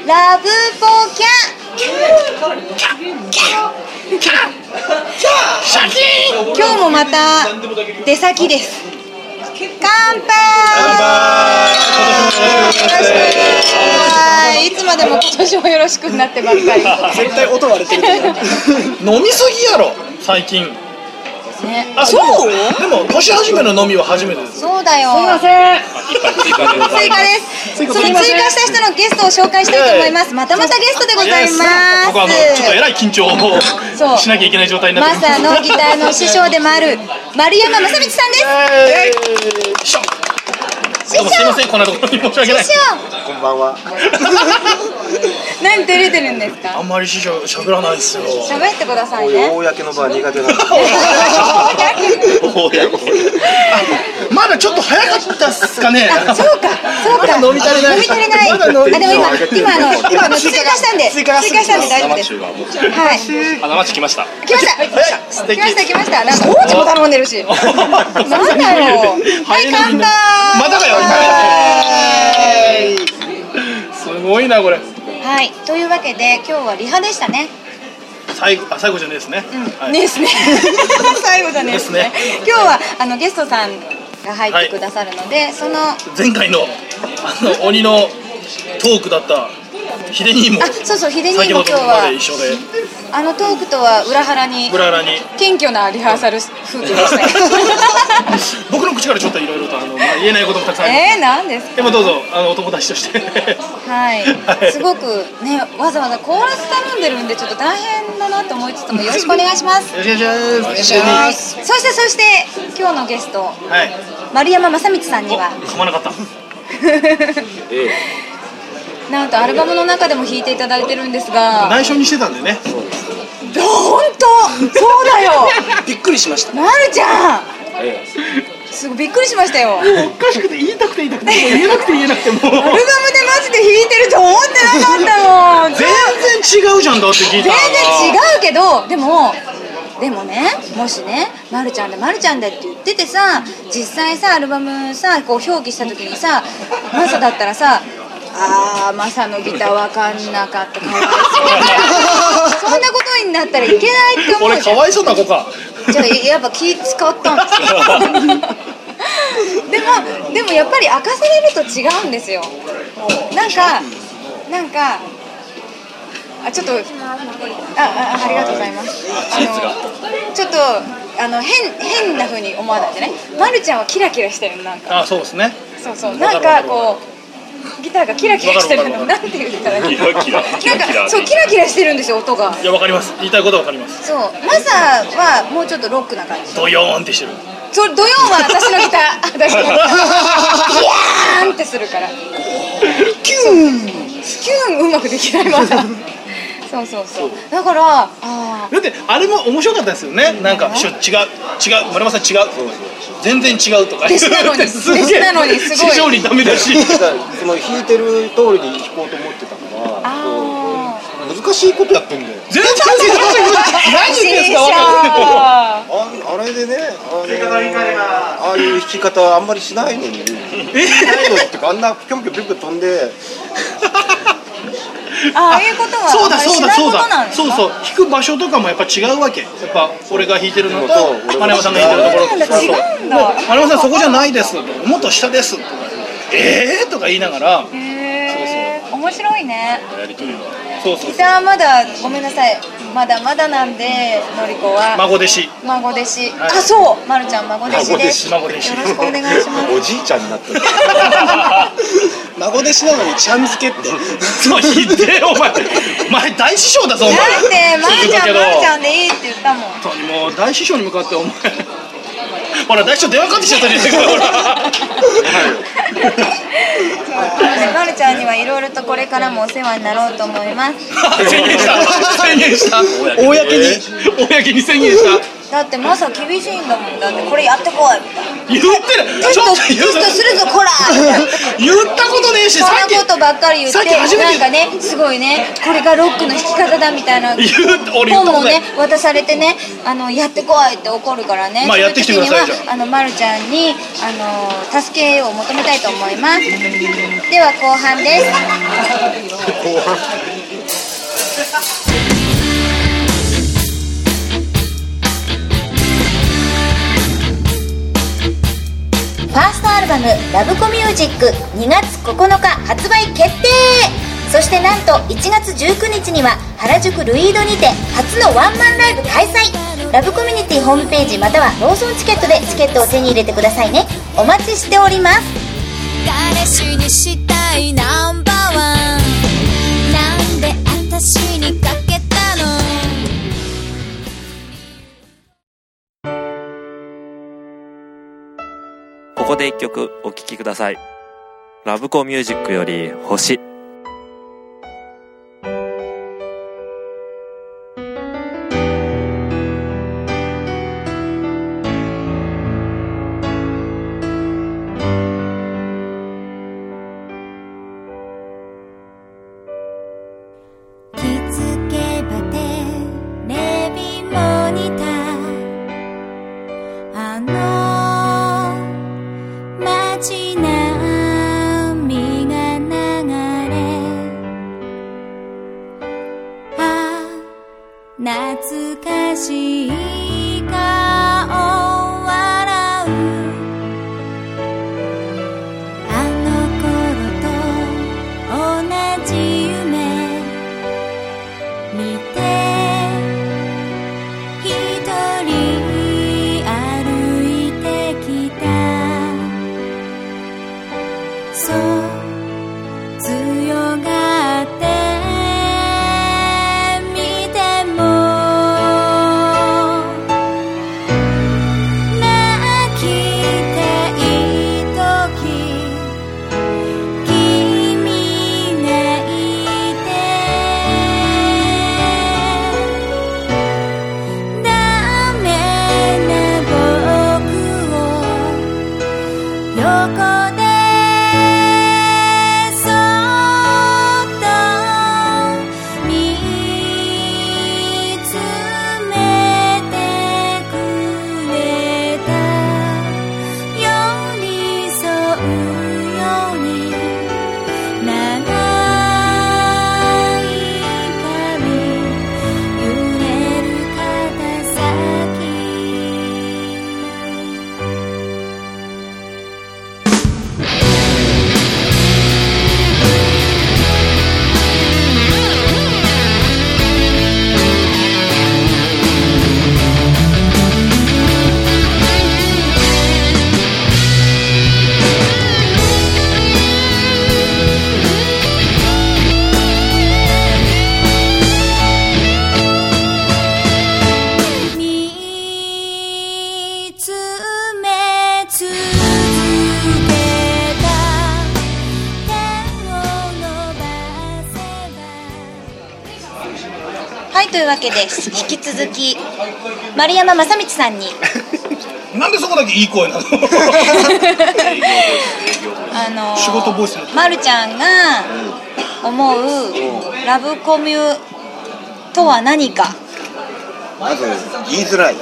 ラブポキャ今日もまた出先です。乾杯。いつまでも今年もよろしくなってばっかり。 絶対音割れてる。飲みすぎやろ最近。 ね、 あ、そう。でも年始めの飲みは初めてです。 そうだよ。すみません。追加です。その追加した人のゲストを紹介したいと思います。またまたゲストでございます。 僕はちょっとえらい緊張をしなきゃいけない状態になってます。 マサのギターの師匠でもある丸山正道さんです。 どうもすいません、こんなところに申し訳ない。 師匠。 こんばんは。 何照れてるんですか。 あんまり師匠喋らないですよ。 喋ってくださいね。 公の場は苦手なんで。 まだちょっと早かったっすかね。 そうか、そうか。 飲み足りない。 飲み足りない。でも今追加したんで大丈夫です。はい。 生地来ました。 来ました。なんか王子も頼んでるし。なんだろう。はい、乾杯。 またかよ。すごいなこれ。 はい、というわけで今日はリハでしたね。 最後じゃねえですね。 ですね。最後じゃねえですね。今日はゲストさんが入ってくださるので、その前回の鬼のトークだったヒデ兄も、 そうそう、ヒデ兄も今日は一緒で、 トークとは裏腹に謙虚なリハーサル風景でしたね。 僕の口からちょっといろいろと言えないこともたくさんあります。 なんですか。 でもどうぞお友達として。 はい、すごくね、わざわざコーラス頼んでるんでちょっと大変だなと思いつつもよろしくお願いします。 よろしくお願いします。 そして今日のゲスト、丸山正道さんには噛まなかった。 なんとアルバムの中でも弾いていただいてるんですが、 内緒にしてたんでね。 本当そうだよ。 びっくりしました。 まるちゃん、すごいびっくりしましたよ。 おかしくて言いたくて言えなくてもうアルバムでマジで弾いてると思ってなかったもん。 全然違うじゃんだってギターが。 全然違うけど、でもね、もしね、まるちゃんだって言っててさ、実際さアルバムさこう表記した時にさ、マサだったらさ、マサのギターわかんなかった、かわいそう。そんなことになったらいけないって思うじゃん。 俺かわいそうな子か。 じゃあやっぱ気使ったんですよ。でもやっぱり明かされると違うんですよ。なんかちょっとありがとうございます。ちょっと変な風に思わないでね。まるちゃんはキラキラしてる。なんかそうですね。 そうなんかこうギターがキラキラしてるの。なんて言ったらいいの。なんかそうキラキラしてるんですよ、音が。いや、わかります。言いたいことはわかります。 そう、マサはもうちょっとロックな感じ。 ドヨーンってしてる。 そう、ドヨーンは私のギター。ギヤーンってするから。キューンうまくできないまだ。そうだからだってあれも面白かったですよね。なんか違う丸山さん違う全然違うとか。 弟子なのにすごい。 師匠にダメだし。 その弾いてる通りに弾こうと思ってたから、難しいことやってんだよ。 全然何言ってんすか分かんない。 あれでね、ああいう弾き方あんまりしないのに。ってかあんなぴょんぴょん飛んで。 ああいうことはそうだ弾く場所とかもやっぱ違うわけ。やっぱ俺が弾いてるのと丸山さんが弾いてるところと。 違うんだ。 丸山さんそこじゃないです、もっと下ですとかとか言いながら。 面白いね。 そうギターまだごめんなさい、まだなんで、のりこは孫弟子。 そう、まるちゃん孫弟子です。よろしくお願いします。 おじいちゃんになってる。 孫弟子なのにちゃん付けって。そうひでお前大師匠だぞお前。 だってまるちゃんでいいって言ったもん。 もう大師匠に向かってお前。ほら大師匠電話かかってきちゃったじゃないか。 まるちゃんにはいろいろとこれからもお世話になろうと思います。 宣言した公に宣言した。 だってマサ厳しいんだもん。だってこれやってこいみたいな。 言ってる。 テストするぞこら。 言ったことね年してそんなことばっかり言って、 さっき初めてなんかね、すごいね、これがロックの弾き方だみたいな俺言ったことない本もね渡されてね、やってこいって怒るからね。 まあやってきてください。じゃあまるちゃんに助けを求めたいと思います。では後半です。 後半ファーストアルバム「ラブコミュージック」2月9日発売決定。そしてなんと1月19日には原宿ルイードにて初のワンマンライブ開催。ラブコミュニティホームページまたはローソンチケットでチケットを手に入れてくださいね。お待ちしております。 彼氏にしたいナンバーワン、なんで私にかけたの。 ここで一曲お聴きください。ラブコミュージックより星。 気づけばテレビモニター、街並みが流れ、懐かしい顔笑う、あの頃と同じ夢見て一人歩いてきた。そう強がって見ても泣きたい時、君がいてダメな僕を横でそっと見つめてくれた。寄り添うように長い髪揺れる肩先。見つめ続けた。手を伸ばせば。 はい、というわけで引き続き丸山正道さんになんでそこだけいい声なの？仕事ボイスになってる。 まるちゃんが思うラブコミュとは何か。 まず言いづらい。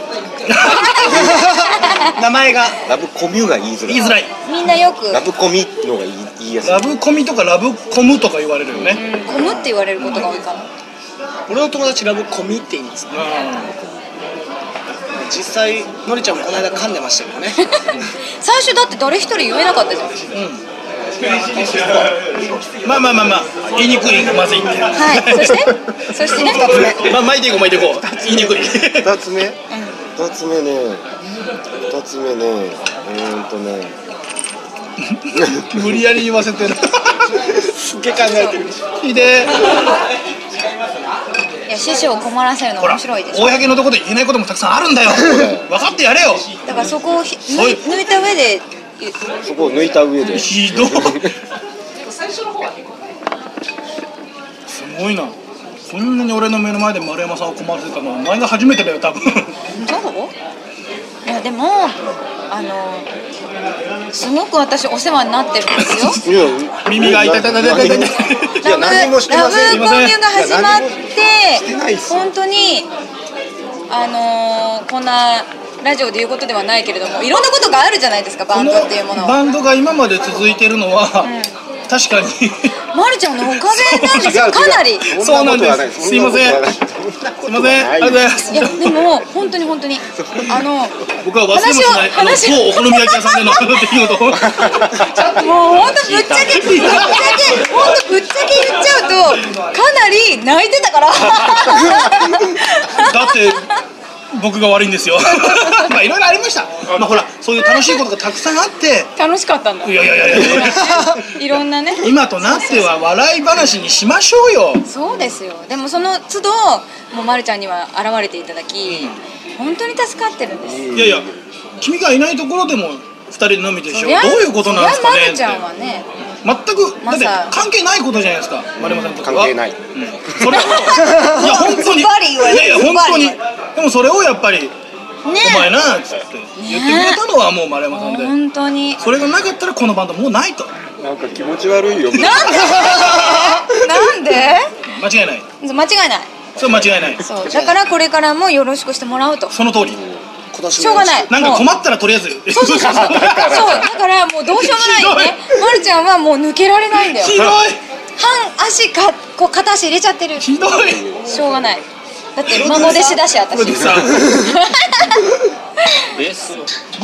名前がラブコミュが言いづらい。 言いづらい。 みんなよくラブコミのが言いやすい。 ラブコミとかラブコムとか言われるよね。 コムって言われることが多いかも。 俺の友達ラブコミって言いますね。実際のりちゃんもこの間噛んでましたけどね。 最初だって誰一人言えなかったじゃん。 まあ言いにくいまずいって。 はい。そしてね、2つ目。 まあ巻いていこう言いにくい。 二つ目無理やり言わせてる。 すっげえ考えてる。 ひでいや、師匠を困らせるのほら面白いでしょ。 公のところで言えないこともたくさんあるんだよ。分かってやれよ。 だからそこをそういう抜いた上でそこを抜いた上で。 ひどい。すごいな。こんなに俺の目の前で丸山さんを困らせたのはお前が初めてだよ多分。 そう？いやでもすごく私お世話になってるんですよ。 耳が痛い痛い痛い痛い痛い。 いや何もしてません。 ラブコミュが始まってしてないっす本当にこんなラジオで言うことではないけれども、いろんなことがあるじゃないですか、バンドっていうものは。 バンドが今まで続いてるのは、確かにまるちゃんのおかげなんですよ、かなり。 そうなんです。すいません。すいません。ありがとうございます。 いやでも本当に僕は忘れもしない某お好み焼き屋さんでの出来事を。 もう本当ぶっちゃけ言っちゃうとかなり泣いてたから。 だって僕が悪いんですよ。まあいろいろありました。まあほらそういう楽しいことがたくさんあって。 楽しかったんだ。 いやいろんなね。 今となっては笑い話にしましょうよ。 そうですよ。でもその都度もうまるちゃんには現れていただき、本当に助かってるんです。 いやいや、君がいないところでも2人で飲みでしょ。どういうことなんですかね。 まるちゃんはね。 全くだって関係ないことじゃないですか、丸山さんとかは。 関係ない。 それいや本当に。いやいや本当に。でもそれをやっぱりお前なっつって言ってくれたのはもう丸山さんで。 本当に。 それがなかったらこのバンドもうないと。 なんか気持ち悪いよ。 なんで？ 間違いない。 間違いない。 それ間違いない。 そうだからこれからもよろしくしてもらうと。 その通り。 しょうがない。 なんか困ったらとりあえず。 そうだからもうどうしようもないよね。まるちゃんはもう抜けられないんだよ。 ひどい。 こう片足入れちゃってる。 ひどい。 しょうがない。だって孫弟子だし私。 ベース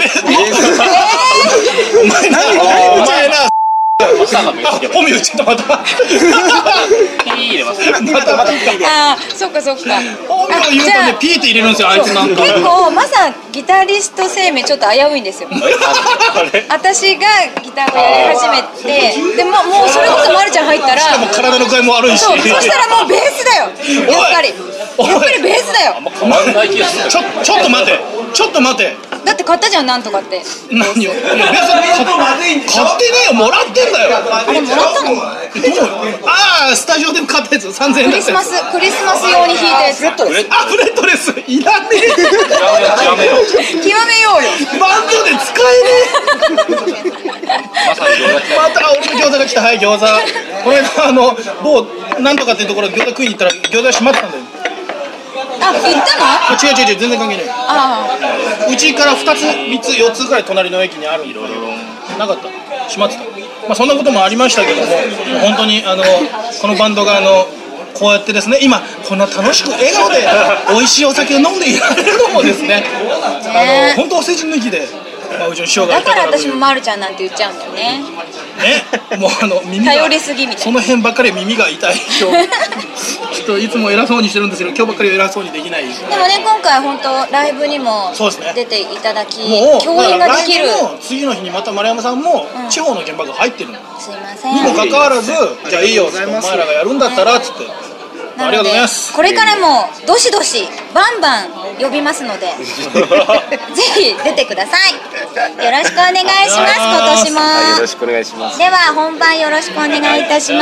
お前な。本名ちょっとまた。 ピー入れます。 ああ、そっかそっか。 本名言うとねピーって入れるんですよあいつなんか。 結構まさギタリスト生命ちょっと危ういんですよ。私がギターをやり始めて、でもうそれこそまるちゃん入ったら。 もう体の具合も悪いし。 そしたらもうベースだよ。やっぱりベースだよ。 ちょっと待て。 だって買ったじゃんなんとかって。 何よ。いや別に買ってねえよ、もらってんだよ。 あれもらったの？ ああスタジオで買ったやつ3000円だった。 クリスマス用に弾いたやつ。 あフレットレスいらねえ。 極めようよ。 バンドで使えねえ。また俺の餃子が来た。はい餃子。これ某なんとかっていうところ餃子食いに行ったら餃子閉まってたんだよ。 あ、行ったの？ 違う全然関係ない。うちから2つ3つ4つぐらい隣の駅にあるんでなかった。閉まってた。まあそんなこともありましたけども、本当にこのバンドがこうやってですね今こんな楽しく笑顔で美味しいお酒を飲んでいられるのもですね本当お世辞抜きで、うちの師匠がだから私もまるちゃんなんて言っちゃうんだよね。 もう耳が頼りすぎみたいな。 その辺ばっかり耳が痛い。ちょっといつも偉そうにしてるんですけど今日ばっかり偉そうにできない。でもね今回本当ライブにも出ていただき、共演ができる。 ライブの次の日にまた丸山さんも地方の現場が入ってるの。 すいません。 にもかかわらずじゃあいいよお前らがやるんだったらっつって。ありがとうございます。 これからもどしどしバンバン呼びますのでぜひ出てください。よろしくお願いします。今年もよろしくお願いします。 では本番よろしくお願いいたします。